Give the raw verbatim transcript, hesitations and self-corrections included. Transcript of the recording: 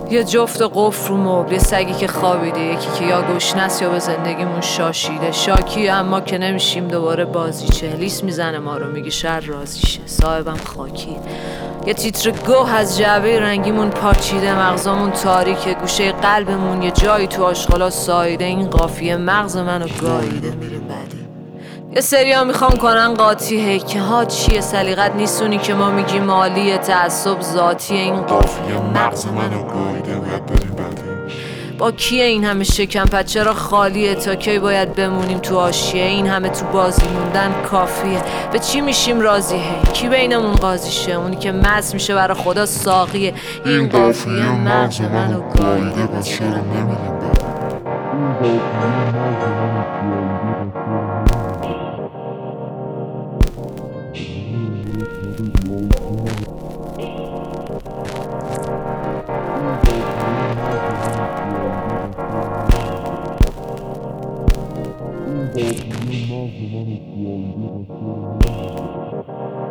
یه جفت قفل رو مبل، یه سگی که خوابیده، یکی که یا گشنست یا به زندگیمون شاشیده. شاکی اما که نمیشیم دوباره بازیچه، لیس میزنه ما رو میگه شر رازیشه. صاحبم خاکی، یه تیتر گوه از جعبه رنگیمون پاچیده. مغزامون تاریکه، گوشه قلبمون یه جایی تو آشغالا سایده. این قافیه مغز منو گاییده میریم بعدی. یه سریا میخوان کنن قاطی، که ها چیه سلیقت نیستونی که ما میگیم مالیه. تعصب ذاتیه، این قافیه مغز منو گاییده باید بریم بعدی. با کیه این همه شکم پد چرا خالیه؟ تا کی باید بمونیم تو آشیه؟ این همه تو بازی موندن کافیه. به چی میشیم راضی؟ هی کی بینمون قاضیشه؟ اونی که مست میشه برا خدا ساقیه. این قافیه مغز منو گاییده بس چرا نمیریم بعدی. Thank you.